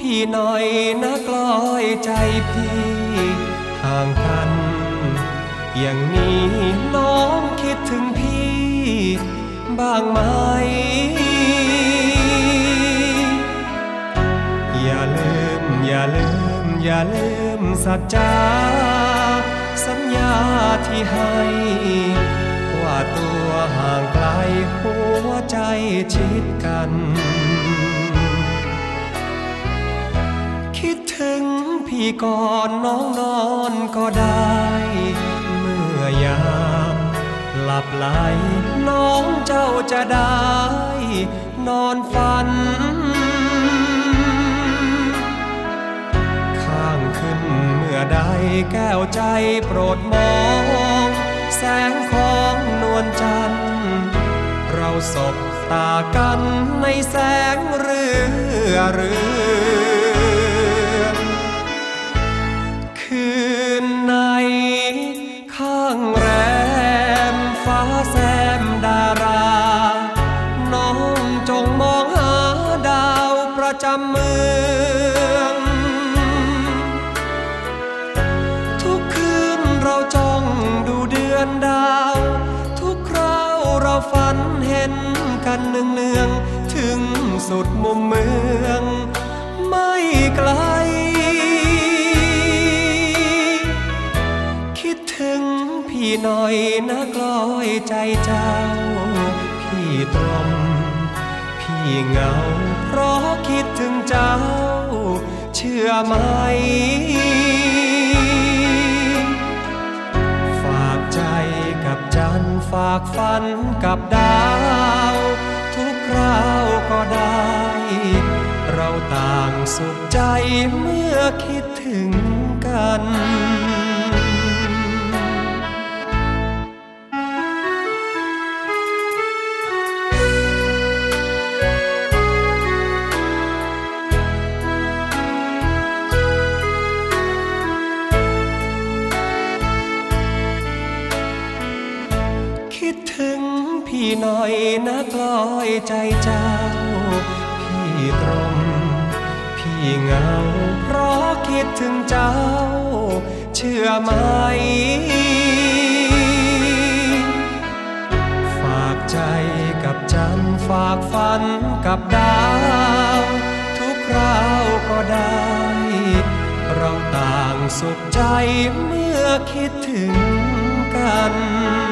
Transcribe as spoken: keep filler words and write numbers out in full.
พี่หน่อยนะกล้อยใจพี่ห่างกันอย่างนี้น้องคิดถึงพี่บ้างไหมอย่าลืมอย่าลืมอย่าลืมสัจจาสัญญาที่ให้ว่าตัวห่างไกลหัวใจชิดกันคิดถึงพี่ก่อนน้องนอนก็ได้เมื่อยามหลับไหลน้องเจ้าจะได้นอนฝันข้างขึ้นเมื่อใดแก้วใจโปรดมองแสงของนวลจันทร์เราสบตากันในแสงเรือเรือนคืนในข้างแรมฟ้าแซมดาราน้องจงมองหาดาวประจำเมืองทุกคืนเราจ้องดูเดือนดาวทุกคราวเราฝันเห็นกันเนืองๆถึงสุดมุมเมืองไม่ไกลคิดถึงพี่หน่อยนะกล้อยใจเจ้าพี่ตรมพี่เหงาเพราะคิดถึงเจ้าเชื่อไหมฝากใจกับจันทร์ฝากฝันกับดาวทุกคราวก็ได้เราต่างสุขใจเมื่อคิดถึงกันคิดถึงพี่หน่อยนะกล้อยใจเจ้าพี่ตรมพี่เหงาเพราะคิดถึงเจ้าเชื่อไหมฝากใจกับจันทร์ฝากฝันกับดาวทุกคราวก็ได้เราต่างสุขใจเมื่อคิดถึงกัน